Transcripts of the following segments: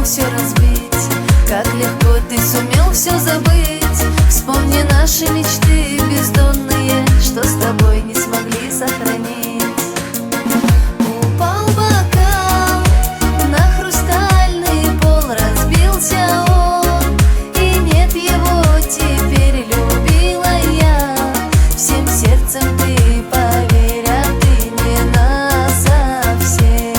все разбить. Как легко ты сумел все забыть. Вспомни наши мечты бездонные, что с тобой не смогли сохранить. Упал бокал на хрустальный пол, разбился он, и нет его теперь. Любила я всем сердцем, ты поверь, а ты не насовсем.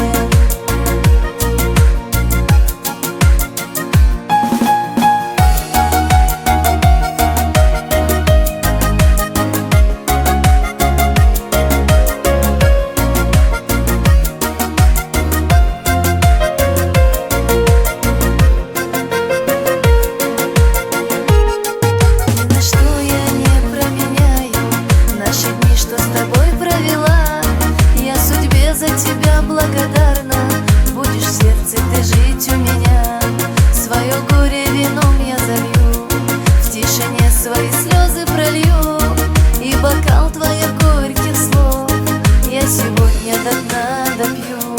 Тебя благодарна, будешь в сердце ты жить у меня. Свое горе вином я залью, в тишине свои слезы пролью, и бокал твоих горьких слов я сегодня до дна допью.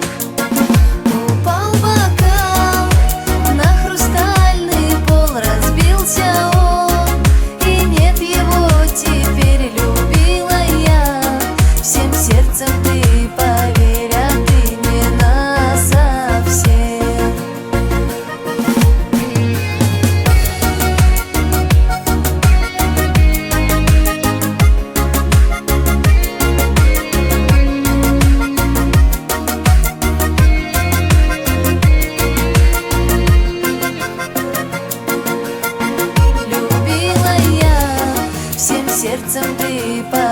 Упал бокал на хрустальный пол, разбился он, и нет его теперь. Любила я всем сердцем, ты поверь, а ты не насовсем. Любила я всем сердцем, ты поверь.